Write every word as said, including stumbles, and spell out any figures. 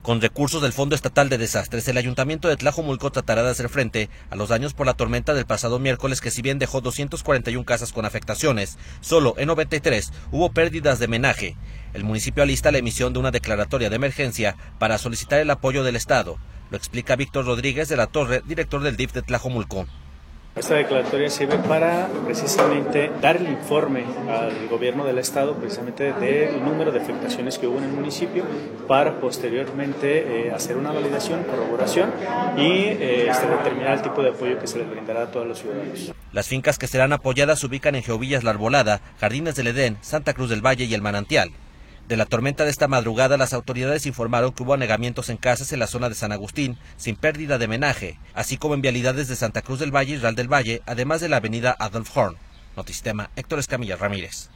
Con recursos del Fondo Estatal de Desastres, el Ayuntamiento de Tlajomulco tratará de hacer frente a los daños por la tormenta del pasado miércoles, que si bien dejó doscientas cuarenta y una casas con afectaciones, solo en noventa y tres hubo pérdidas de menaje. El municipio alista la emisión de una declaratoria de emergencia para solicitar el apoyo del Estado. Lo explica Víctor Rodríguez de la Torre, director del D I F de Tlajomulco. Esta declaratoria sirve para precisamente dar el informe al gobierno del estado precisamente del número de afectaciones que hubo en el municipio, para posteriormente eh, hacer una validación, corroboración y eh, este, determinar el tipo de apoyo que se les brindará a todos los ciudadanos. Las fincas que serán apoyadas se ubican en Geovillas La Arbolada, Jardines del Edén, Santa Cruz del Valle y El Manantial. De la tormenta de esta madrugada, las autoridades informaron que hubo anegamientos en casas en la zona de San Agustín, sin pérdida de menaje, así como en vialidades de Santa Cruz del Valle y Real del Valle, además de la avenida Adolf Horn. Notisistema, Héctor Escamilla Ramírez.